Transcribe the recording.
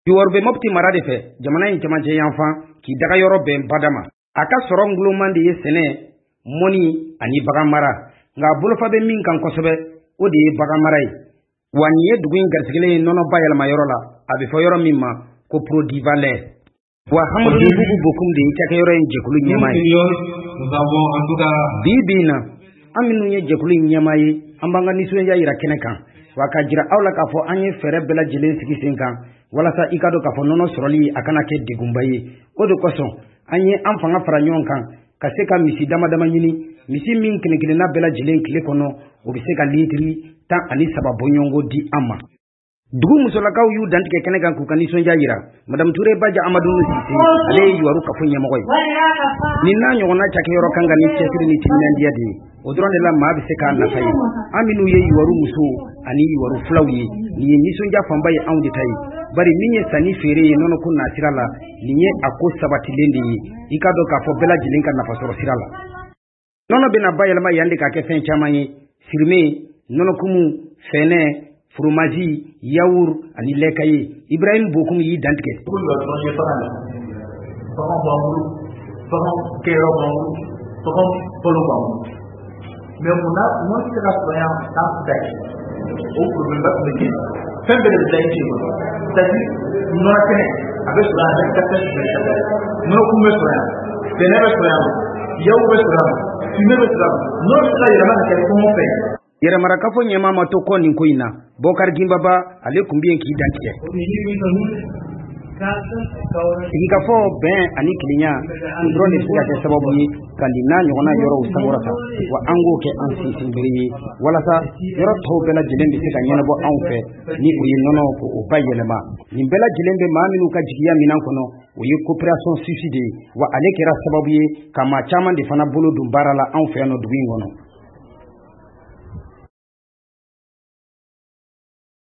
Yuwarbe mopti mara de fɛ jamana in cɛmancɛ yanfan k'i daga yɔrɔ bɛn badama a ka sɔrɔ ngulonman de ye sɛnɛ mɔni ani bagan mara nka bolofa bɛ min kan kosɛbɛ o de ye bagan mara ye wa nin ye dugu in garisigɛlen ye nɔnɔ bayɛlɛma yɔrɔ la a bɛ fɔ yɔrɔ min ma ko produit valeur wa Hamadu Bubu Bokum de ye cakɛyɔrɔ in jɛkulu ɲɛmaa ye bi na an minnu ye jɛkulu in ɲɛmaa ye an b'an ka nisɔndiya yira kɛnɛ kan wa ka jira aw la k'a fɔ an ye fɛɛrɛ bɛɛ lajɛlen sigi sen kan walasa i ka dɔn k'a fɔ nɔnɔ sɔrɔli a kana kɛ degunba ye o de kosɔn an ye an fanga fara ɲɔgɔn kan ka se ka misi dama dama ɲini misi min kelen kelenna bɛɛ lajɛlen tile kɔnɔ o bɛ se ka litiri 13 bɔ ɲɔgɔnko di an ma dugu musolakaw y'u dantigɛ kɛnɛ kan k'u ka nisɔndiya yira Madame Touré Badja Amadou Sise ale ye Yuwaru kafo ɲɛmɔgɔ ye nin n'a ɲɔgɔnna cakɛyɔrɔ kan ka ni cɛsiri ni timinandiya de ye o dɔrɔn de la maa bɛ se k'a nafa ye an minnu ye Yuwaru musow ani Yuwaru filaw ye nin ye nisɔndiya fanba ye anw de ta ye bari min ye sanni feere ye nɔnɔ ko nasira la nin ye a ko sabatilen de ye i ka dɔn k'a fɔ bɛɛ lajɛlen ka nafa sɔrɔ sira la nɔnɔ bɛna bayɛlɛma yan de ka kɛ fɛn caman ye sirime nɔnɔkumu fɛnɛ fromage yaourt ani lɛkaye Ibrahim Bokum y'i dantigɛ mais mun tɛ ka sɔrɔ yan san bɛɛ o problème ba tun bɛ kɛ fɛn bɛɛ de bɛ taa i cɛ c'est-à-dire nɔnɔ kɛnɛ a bɛ sɔrɔ yan a bɛ nɔnɔ kun bɛ sɔrɔ yan bɛnɛ bɛ sɔrɔ yan yawu bɛ sɔrɔ yan fumé bɛ sɔrɔ yan nɔnɔ bɛ se ka yɛlɛma ka kɛ kɔngɔ fɛ yɛrɛmarakafo ɲɛmaa ma to kɔ nin ko in na Bokar Gimbaba ale kun bɛ yen k'i dantigɛ sigikafɔ bɛn ani kilenya o dɔrɔn de bɛ se ka kɛ sababu ye ka nin n'a ɲɔgɔnna yɔrɔw sankɔrɔta wa an k'o kɛ an sinsinbere ye walasa yɔrɔ tɔw bɛɛ lajɛlen bɛ se ka ɲɛnabɔ anw fɛ ni o ye nɔnɔ ko o ba yɛlɛma nin bɛɛ lajɛlen bɛ maa minnu ka jigiya minan kɔnɔ o ye coopération suisse de ye wa ale kɛra sababu ye ka maa caman de fana bolo don baara la anw fɛ yan nɔ dugu in kɔnɔ